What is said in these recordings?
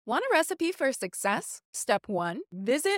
Want a recipe for success? Step 1, visit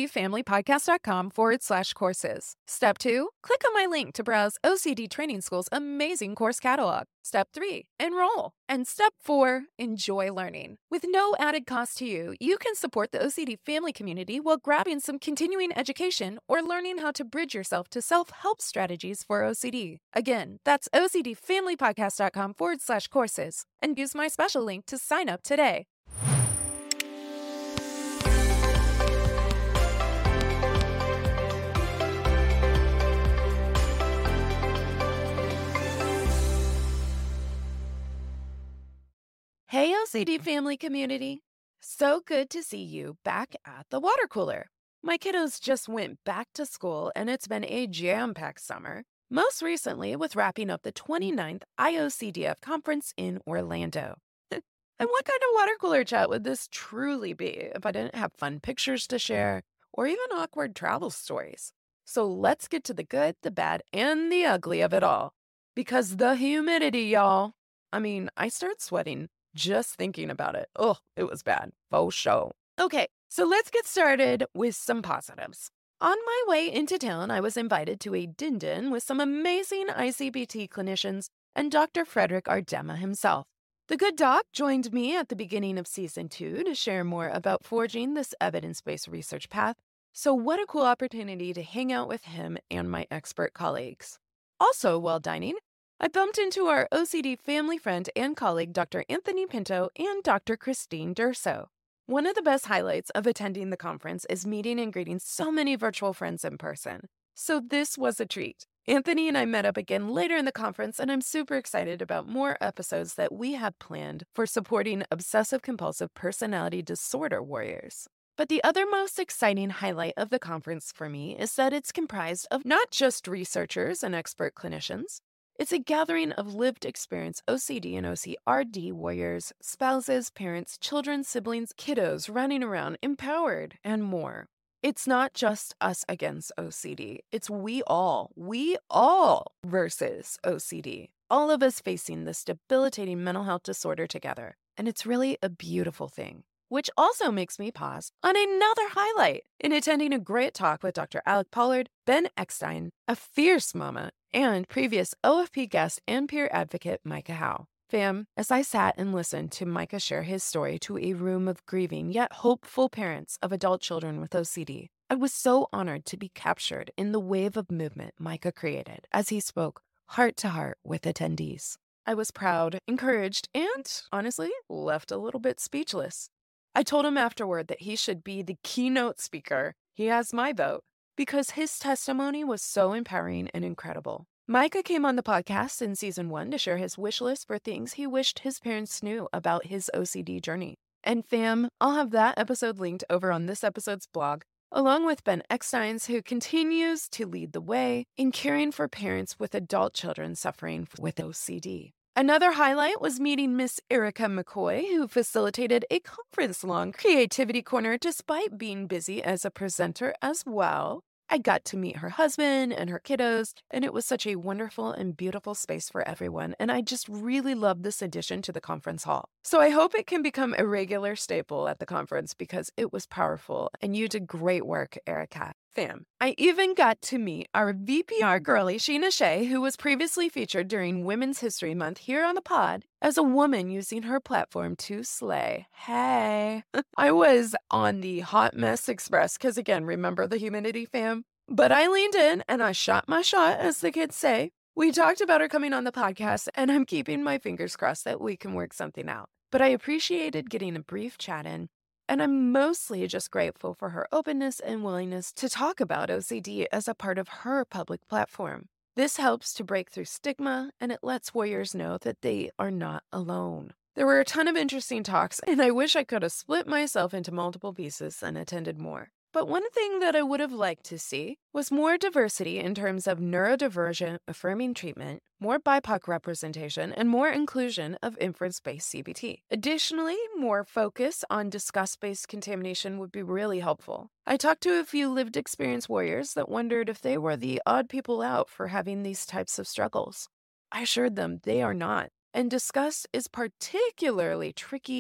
ocdfamilypodcast.com/courses. Step 2, click on my link to browse OCD Training School's amazing course catalog. Step 3, enroll. And step 4, enjoy learning. With no added cost to you, you can support the OCD family community while grabbing some continuing education or learning how to bridge yourself to self-help strategies for OCD. Again, that's ocdfamilypodcast.com/courses and use my special link to sign up today. Hey, OCD family community. So good to see you back at the water cooler. My kiddos just went back to school and it's been a jam-packed summer, most recently with wrapping up the 29th IOCDF conference in Orlando. And what kind of water cooler chat would this truly be if I didn't have fun pictures to share or even awkward travel stories? So let's get to the good, the bad, and the ugly of it all. Because the humidity, y'all. I start sweating just thinking about it. Oh, it was bad. Faux show. Okay, so let's get started with some positives. On my way into town, I was invited to a din-din with some amazing ICBT clinicians and Dr. Frederick Ardema himself. The good doc joined me at the beginning of season 2 to share more about forging this evidence-based research path. So what a cool opportunity to hang out with him and my expert colleagues. Also, while dining, I bumped into our OCD family friend and colleague, Dr. Anthony Pinto and Dr. Christine Durso. One of the best highlights of attending the conference is meeting and greeting so many virtual friends in person. So this was a treat. Anthony and I met up again later in the conference, and I'm super excited about more episodes that we have planned for supporting obsessive-compulsive personality disorder warriors. But the other most exciting highlight of the conference for me is that it's comprised of not just researchers and expert clinicians. It's a gathering of lived experience OCD and OCRD warriors, spouses, parents, children, siblings, kiddos running around, empowered, and more. It's not just us against OCD. It's we all versus OCD. All of us facing this debilitating mental health disorder together. And it's really a beautiful thing. Which also makes me pause on another highlight in attending a great talk with Dr. Alec Pollard, Ben Eckstein, a fierce mama, and previous OFP guest and peer advocate Micah Howe. Fam, as I sat and listened to Micah share his story to a room of grieving yet hopeful parents of adult children with OCD, I was so honored to be captured in the wave of movement Micah created as he spoke heart to heart with attendees. I was proud, encouraged, and honestly, left a little bit speechless. I told him afterward that he should be the keynote speaker. He has my vote because his testimony was so empowering and incredible. Micah came on the podcast in season 1 to share his wish list for things he wished his parents knew about his OCD journey. And fam, I'll have that episode linked over on this episode's blog, along with Ben Eckstein's, who continues to lead the way in caring for parents with adult children suffering with OCD. Another highlight was meeting Miss Erica McCoy, who facilitated a conference-long creativity corner despite being busy as a presenter as well. I got to meet her husband and her kiddos, and it was such a wonderful and beautiful space for everyone, and I just really love this addition to the conference hall. So I hope it can become a regular staple at the conference because it was powerful, and you did great work, Erica. Fam. I even got to meet our VPR girlie, Sheena Shea, who was previously featured during Women's History Month here on the pod as a woman using her platform to slay. Hey. I was on the Hot Mess Express because, again, remember the humidity, fam? But I leaned in and I shot my shot, as the kids say. We talked about her coming on the podcast, and I'm keeping my fingers crossed that we can work something out. But I appreciated getting a brief chat in. And I'm mostly just grateful for her openness and willingness to talk about OCD as a part of her public platform. This helps to break through stigma, and it lets warriors know that they are not alone. There were a ton of interesting talks, and I wish I could have split myself into multiple pieces and attended more. But one thing that I would have liked to see was more diversity in terms of neurodivergent affirming treatment, more BIPOC representation, and more inclusion of inference-based CBT. Additionally, more focus on disgust-based contamination would be really helpful. I talked to a few lived experience warriors that wondered if they were the odd people out for having these types of struggles. I assured them they are not, and disgust is particularly tricky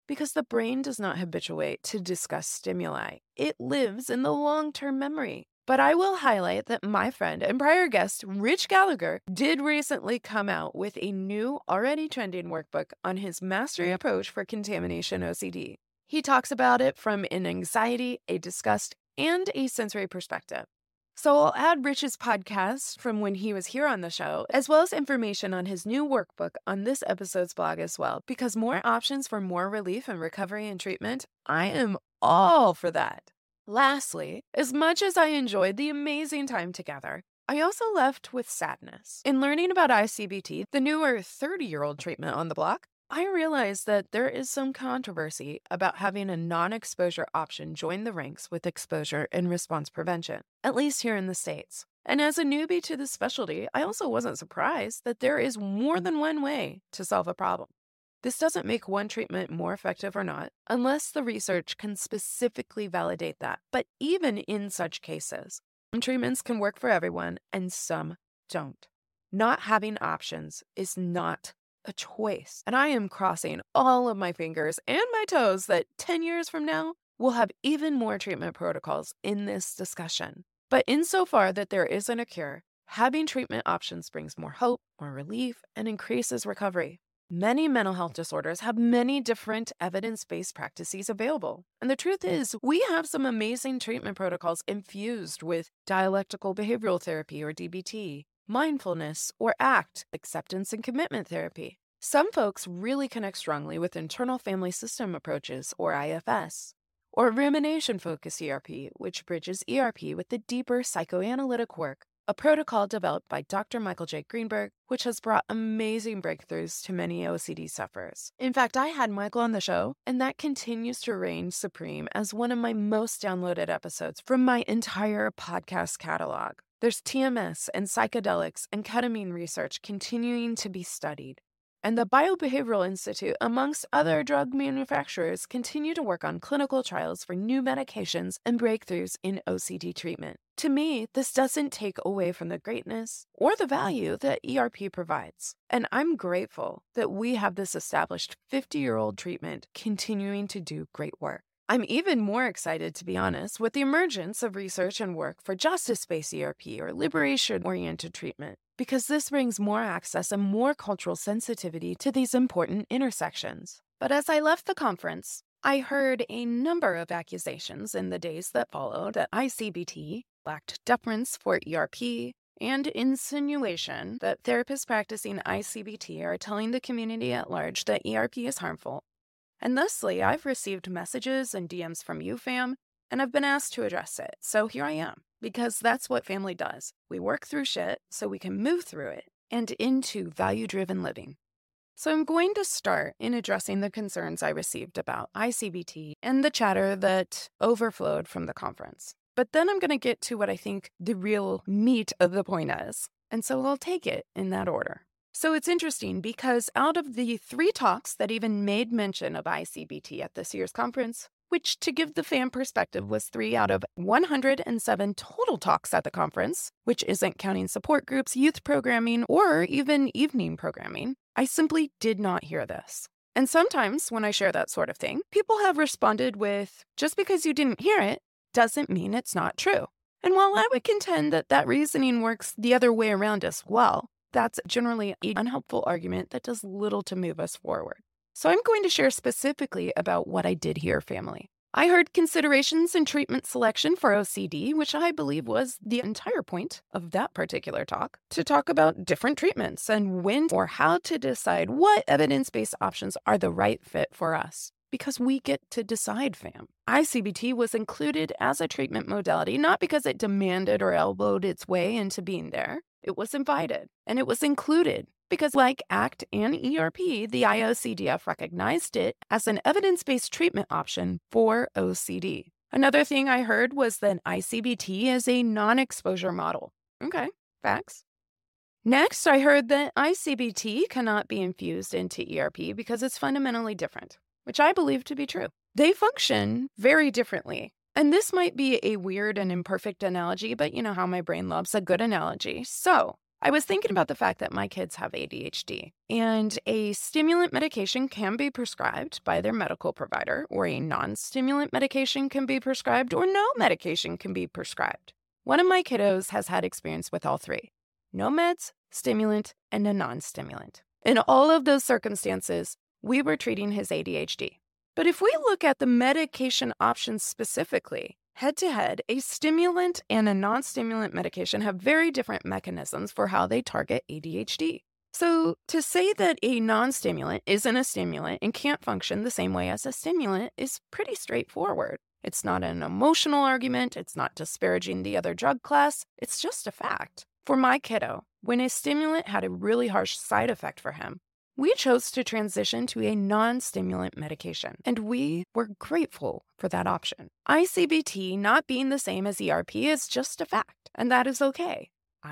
because the brain does not habituate to discuss stimuli. It lives in the long-term memory. But I will highlight that my friend and prior guest, Rich Gallagher, did recently come out with a new, already trending workbook on his mastery approach for contamination OCD. He talks about it from an anxiety, a disgust, and a sensory perspective. So I'll add Rich's podcast from when he was here on the show, as well as information on his new workbook on this episode's blog as well, because more options for more relief and recovery and treatment, I am all for that. Lastly, as much as I enjoyed the amazing time together, I also left with sadness. In learning about ICBT, the newer 30-year-old treatment on the block, I realized that there is some controversy about having a non-exposure option join the ranks with exposure and response prevention, at least here in the States. And as a newbie to this specialty, I also wasn't surprised that there is more than one way to solve a problem. This doesn't make one treatment more effective or not, unless the research can specifically validate that. But even in such cases, some treatments can work for everyone and some don't. Not having options is not a choice. And I am crossing all of my fingers and my toes that 10 years from now, we'll have even more treatment protocols in this discussion. But insofar that there isn't a cure, having treatment options brings more hope, more relief, and increases recovery. Many mental health disorders have many different evidence-based practices available. And the truth is, we have some amazing treatment protocols infused with dialectical behavioral therapy or DBT, mindfulness or ACT, acceptance and commitment therapy. Some folks really connect strongly with internal family system approaches or IFS, or rumination-focused ERP, which bridges ERP with the deeper psychoanalytic work, a protocol developed by Dr. Michael J. Greenberg, which has brought amazing breakthroughs to many OCD sufferers. In fact, I had Michael on the show, and that continues to reign supreme as one of my most downloaded episodes from my entire podcast catalog. There's TMS and psychedelics and ketamine research continuing to be studied. And the Biobehavioral Institute, amongst other drug manufacturers, continue to work on clinical trials for new medications and breakthroughs in OCD treatment. To me, this doesn't take away from the greatness or the value that ERP provides. And I'm grateful that we have this established 50-year-old treatment continuing to do great work. I'm even more excited, to be honest, with the emergence of research and work for justice-based ERP or liberation-oriented treatment, because this brings more access and more cultural sensitivity to these important intersections. But as I left the conference, I heard a number of accusations in the days that followed that ICBT lacked deference for ERP, and insinuation that therapists practicing ICBT are telling the community at large that ERP is harmful. And thusly, I've received messages and DMs from you, fam, and I've been asked to address it. So here I am, because that's what family does. We work through shit so we can move through it and into value-driven living. So I'm going to start in addressing the concerns I received about ICBT and the chatter that overflowed from the conference. But then I'm going to get to what I think the real meat of the point is. And so I'll take it in that order. So it's interesting because out of the 3 talks that even made mention of ICBT at this year's conference, which to give the fan perspective was 3 out of 107 total talks at the conference, which isn't counting support groups, youth programming, or even evening programming, I simply did not hear this. And sometimes when I share that sort of thing, people have responded with, just because you didn't hear it doesn't mean it's not true. And while I would contend that that reasoning works the other way around as well, that's generally an unhelpful argument that does little to move us forward. So I'm going to share specifically about what I did hear, family. I heard considerations in treatment selection for OCD, which I believe was the entire point of that particular talk, to talk about different treatments and when or how to decide what evidence-based options are the right fit for us. Because we get to decide, fam. ICBT was included as a treatment modality, not because it demanded or elbowed its way into being there. It was invited, and it was included because like ACT and ERP, the IOCDF recognized it as an evidence-based treatment option for OCD. Another thing I heard was that ICBT is a non-exposure model. Okay, facts. Next, I heard that ICBT cannot be infused into ERP because it's fundamentally different, which I believe to be true. They function very differently. And this might be a weird and imperfect analogy, but you know how my brain loves a good analogy. So I was thinking about the fact that my kids have ADHD, and a stimulant medication can be prescribed by their medical provider, or a non-stimulant medication can be prescribed, or no medication can be prescribed. One of my kiddos has had experience with all three: no meds, stimulant, and a non-stimulant. In all of those circumstances, we were treating his ADHD. But if we look at the medication options specifically, head to head, a stimulant and a non-stimulant medication have very different mechanisms for how they target ADHD. So to say that a non-stimulant isn't a stimulant and can't function the same way as a stimulant is pretty straightforward. It's not an emotional argument. It's not disparaging the other drug class. It's just a fact. For my kiddo, when a stimulant had a really harsh side effect for him, we chose to transition to a non-stimulant medication, and we were grateful for that option. ICBT not being the same as ERP is just a fact, and that is okay.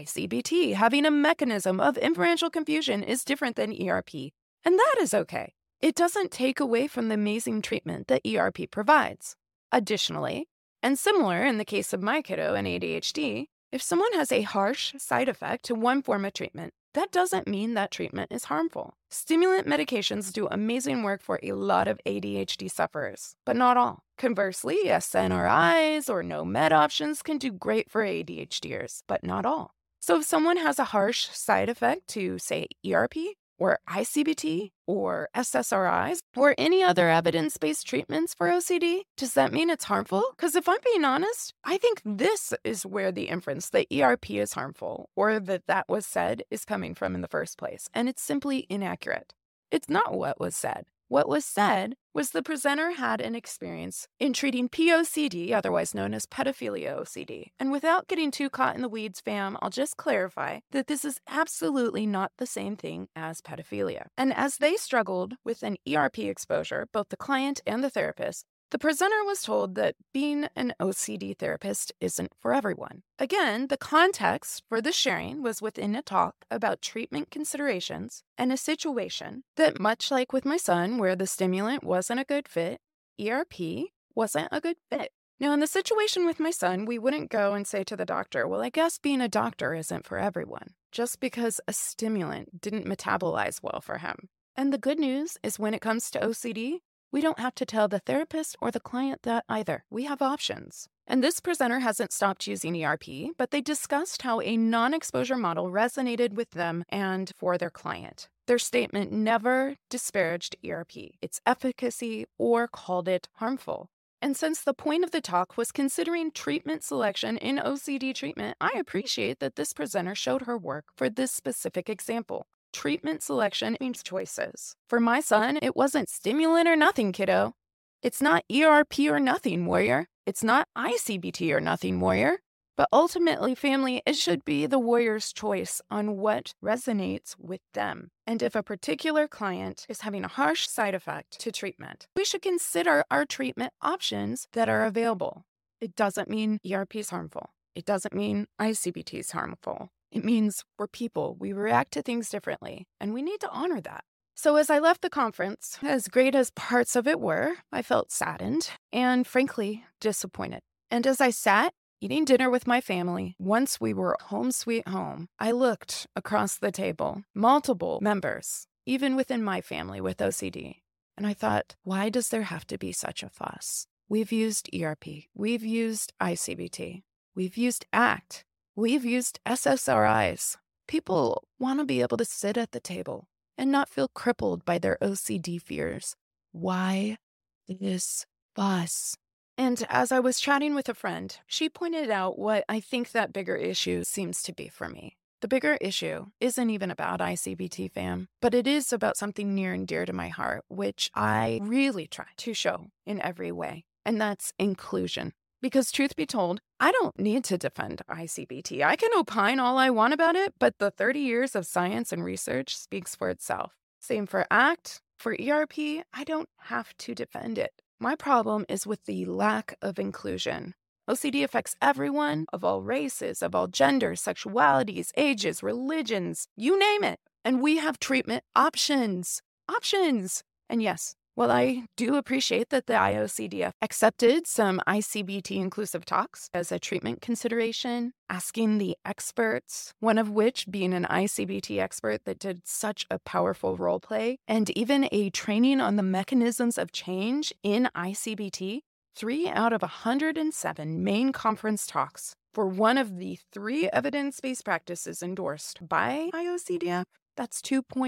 ICBT having a mechanism of inferential confusion is different than ERP, and that is okay. It doesn't take away from the amazing treatment that ERP provides. Additionally, and similar in the case of my kiddo and ADHD, if someone has a harsh side effect to one form of treatment, that doesn't mean that treatment is harmful. Stimulant medications do amazing work for a lot of ADHD sufferers, but not all. Conversely, SNRIs or no med options can do great for ADHDers, but not all. So if someone has a harsh side effect to, say, ERP or ICBT or SSRIs or any other evidence-based treatments for OCD, does that mean it's harmful? Because if I'm being honest, I think this is where the inference that ERP is harmful or that was said is coming from in the first place, and it's simply inaccurate. It's not what was said. What was said was the presenter had an experience in treating POCD, otherwise known as pedophilia OCD. And without getting too caught in the weeds, fam, I'll just clarify that this is absolutely not the same thing as pedophilia. And as they struggled with an ERP exposure, both the client and the therapist, the presenter was told that being an OCD therapist isn't for everyone. Again, the context for the sharing was within a talk about treatment considerations and a situation that, much like with my son, where the stimulant wasn't a good fit, ERP wasn't a good fit. Now, in the situation with my son, we wouldn't go and say to the doctor, well, I guess being a doctor isn't for everyone, just because a stimulant didn't metabolize well for him. And the good news is when it comes to OCD, we don't have to tell the therapist or the client that either. We have options. And this presenter hasn't stopped using ERP, but they discussed how a non-exposure model resonated with them and for their client. Their statement never disparaged ERP, its efficacy, or called it harmful. And since the point of the talk was considering treatment selection in OCD treatment, I appreciate that this presenter showed her work for this specific example. Treatment selection means choices. For my son, it wasn't stimulant or nothing, kiddo. It's not ERP or nothing, warrior. It's not ICBT or nothing, warrior. But ultimately, family, it should be the warrior's choice on what resonates with them. And if a particular client is having a harsh side effect to treatment, we should consider our treatment options that are available. It doesn't mean ERP is harmful. It doesn't mean ICBT is harmful. It means we're people. We react to things differently, and we need to honor that. So as I left the conference, as great as parts of it were, I felt saddened and, frankly, disappointed. And as I sat eating dinner with my family, once we were home sweet home, I looked across the table, multiple members, even within my family with OCD, and I thought, why does there have to be such a fuss? We've used ERP. We've used ICBT. We've used ACT. We've used SSRIs. People want to be able to sit at the table and not feel crippled by their OCD fears. Why this fuss? And as I was chatting with a friend, she pointed out what I think that bigger issue seems to be for me. The bigger issue isn't even about ICBT, fam, but it is about something near and dear to my heart, which I really try to show in every way, and that's inclusion. Because truth be told, I don't need to defend ICBT. I can opine all I want about it, but the 30 years of science and research speaks for itself. Same for ACT. For ERP, I don't have to defend it. My problem is with the lack of inclusion. OCD affects everyone of all races, of all genders, sexualities, ages, religions, you name it. And we have treatment options. Options. And yes, Well, I do appreciate that the IOCDF accepted some ICBT inclusive talks as a treatment consideration, asking the experts, one of which being an ICBT expert that did such a powerful role play, and even a training on the mechanisms of change in ICBT. 3 out of 107 main conference talks for one of the 3 evidence-based practices endorsed by IOCDF. That's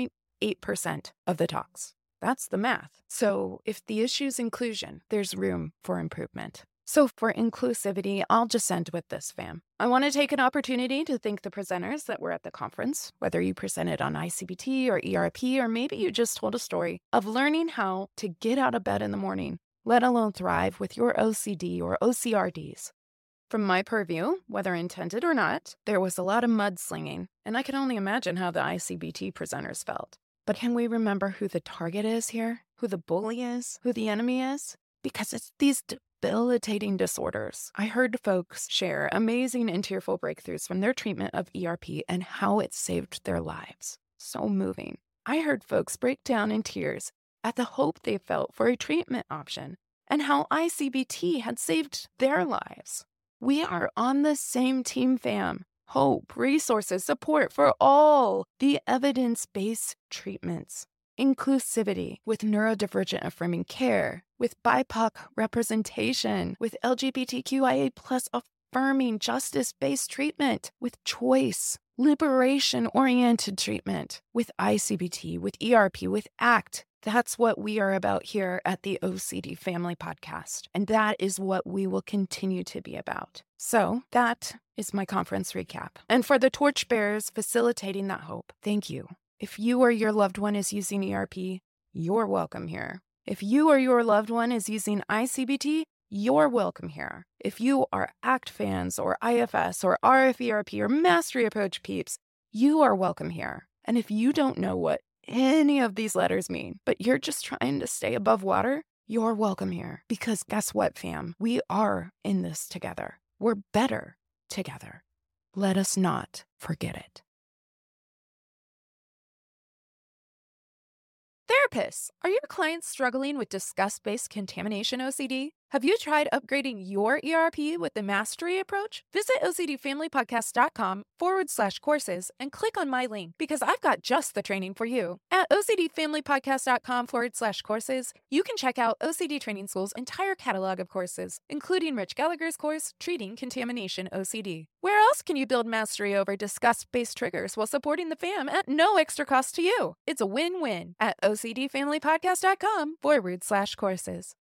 2.8% of the talks. That's the math. So if the issue's inclusion, there's room for improvement. So for inclusivity, I'll just end with this, fam. I want to take an opportunity to thank the presenters that were at the conference, whether you presented on ICBT or ERP, or maybe you just told a story of learning how to get out of bed in the morning, let alone thrive with your OCD or OCRDs. From my purview, whether intended or not, there was a lot of mudslinging, and I can only imagine how the ICBT presenters felt. But can we remember who the target is here? Who the bully is? Who the enemy is? Because it's these debilitating disorders. I heard folks share amazing and tearful breakthroughs from their treatment of ERP and how it saved their lives. So moving. I heard folks break down in tears at the hope they felt for a treatment option and how ICBT had saved their lives. We are on the same team, fam. Hope, resources, support for all the evidence-based treatments. Inclusivity with neurodivergent affirming care, with BIPOC representation, with LGBTQIA+ affirming justice-based treatment, with choice, liberation-oriented treatment, with ICBT, with ERP, with ACT. That's what we are about here at the OCD Family Podcast, and that is what we will continue to be about. So that is my conference recap. And for the torchbearers facilitating that hope, thank you. If you or your loved one is using ERP, you're welcome here. If you or your loved one is using ICBT, you're welcome here. If you are ACT fans or IFS or RFERP or Mastery Approach peeps, you are welcome here. And if you don't know what any of these letters mean, but you're just trying to stay above water, you're welcome here. Because guess what, fam? We are in this together. We're better together. Let us not forget it. Therapists, are your clients struggling with disgust-based contamination OCD? Have you tried upgrading your ERP with the Mastery Approach? Visit OCDFamilyPodcast.com/courses and click on my link because I've got just the training for you. At OCDFamilyPodcast.com/courses, you can check out OCD Training School's entire catalog of courses, including Rich Gallagher's course, Treating Contamination OCD. Where else can you build mastery over disgust-based triggers while supporting the fam at no extra cost to you? It's a win-win at OCDFamilyPodcast.com/courses.